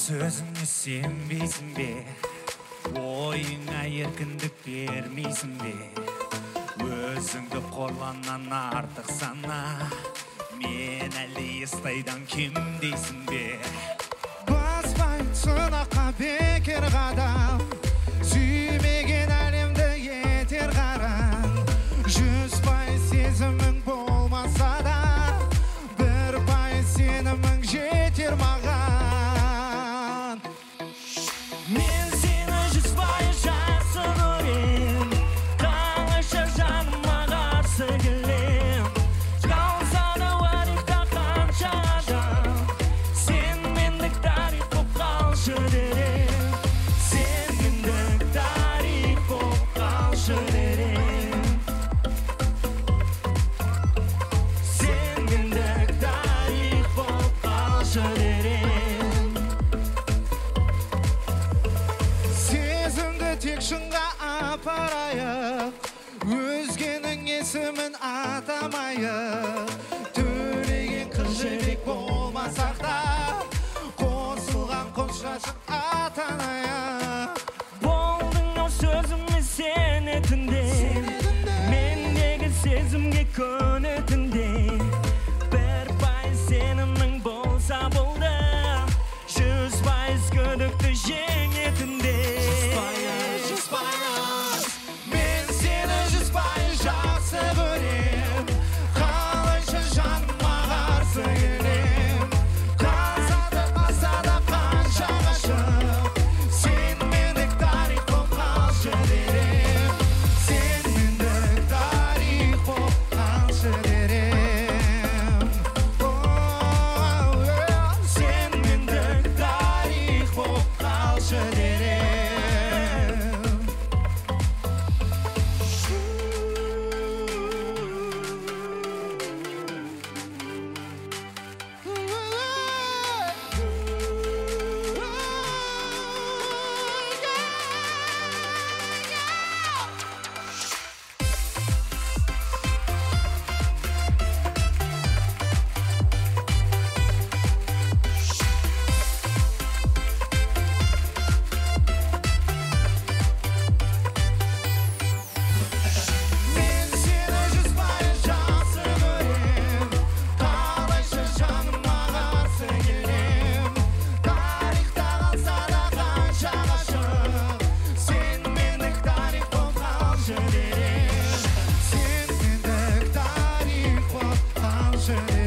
Sözüme senbeysin be, oyuna erkindік бермейсің бе? Өзіңді қорланнан артық сана, мен әлі естайдан кем дейсің бе? Баспай сынаққа бекер қадам, сүймеген әлемді етер қараң. 100% сезімің болмаса да, 1% сенімің жетер маған. Мен сені 100% жақсы көрем, қалайша жаныма қарсы келем. Қалса да тарихта қанша адам, сен мендік тарих боп қалшы дерем. Сен мендік тарих боп қалшы дерем. Сен мендік тарих боп қалшы дерем. Сезімді тек шыңға апарайық, өзгенің есімін атамайық. Төлеген қыз жібек болмасақ да, қосылған қоштасып атанайық. Болдың-ау сөзіме сенетінде, мендегі сезімге көнетінде. 1% сенімің болса болды, 100% күдікті жеңетінде. 100%, мен сені 100% жақсы көрем, қалайша жаныма қарсы келем. Қалса да баса да қанша ғашық, сен мендік тарих боп қалшы дерем. Сен мендік тарих боп қалшы дерем. Сен мендік тарих боп қалшы дерем. Мен сені 100% жақсы көрем, қалайша жаныма қарсы келем. Тарихта қалса да қанша ғашық, сен мендік тарих боп қалшы дерем. Сен мендік тарих боп қалшы дерем.